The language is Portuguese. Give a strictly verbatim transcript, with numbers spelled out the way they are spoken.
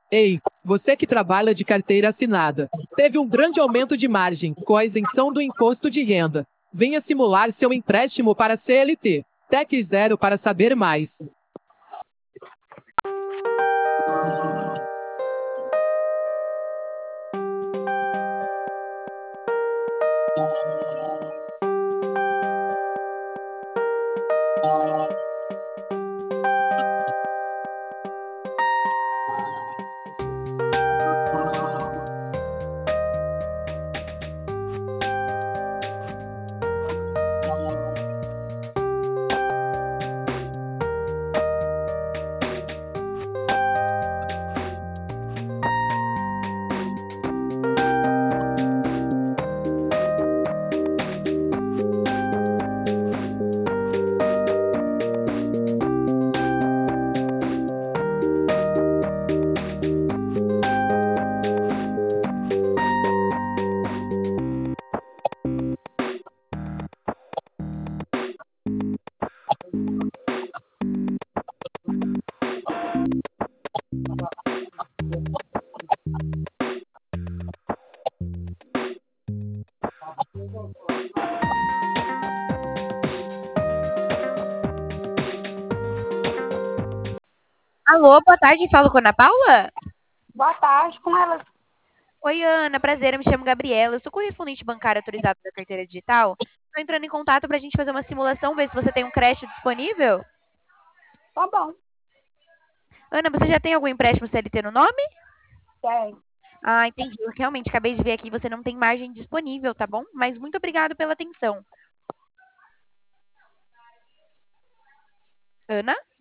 Ei, você que trabalha de carteira assinada, teve um grande aumento de margem com a isenção do imposto de renda. Venha simular seu empréstimo para C L T. Tec Zero para saber mais. Alô, boa tarde, falo com a Ana Paula? Boa tarde, com ela. Oi, Ana, prazer, eu me chamo Gabriela, eu sou correspondente bancária autorizada da carteira digital. Estou entrando em contato para a gente fazer uma simulação, ver se você tem um crédito disponível. Tá bom, Ana, você já tem algum empréstimo C L T no nome? tem. Ah, entendi. Eu realmente acabei de ver aqui, você não tem margem disponível, tá bom? Mas muito obrigado pela atenção. Ana?